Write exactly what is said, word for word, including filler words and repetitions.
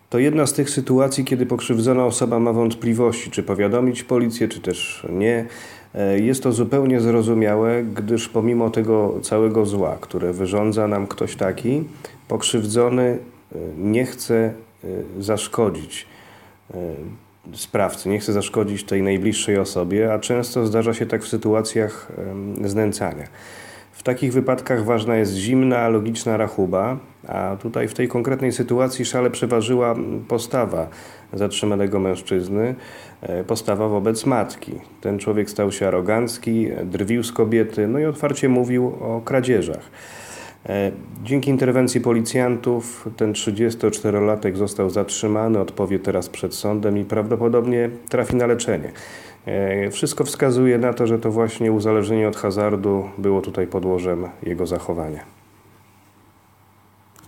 To jedna z tych sytuacji, kiedy pokrzywdzona osoba ma wątpliwości, czy powiadomić policję, czy też nie. Jest to zupełnie zrozumiałe, gdyż pomimo tego całego zła, które wyrządza nam ktoś taki, pokrzywdzony nie chce zaszkodzić sprawcy, nie chce zaszkodzić tej najbliższej osobie, a często zdarza się tak w sytuacjach znęcania. W takich wypadkach ważna jest zimna, logiczna rachuba, a tutaj w tej konkretnej sytuacji szale przeważyła postawa zatrzymanego mężczyzny, postawa wobec matki. Ten człowiek stał się arogancki, drwił z kobiety, no i otwarcie mówił o kradzieżach. Dzięki interwencji policjantów ten trzydziestoczterolatek został zatrzymany, odpowie teraz przed sądem i prawdopodobnie trafi na leczenie. Wszystko wskazuje na to, że to właśnie uzależnienie od hazardu było tutaj podłożem jego zachowania.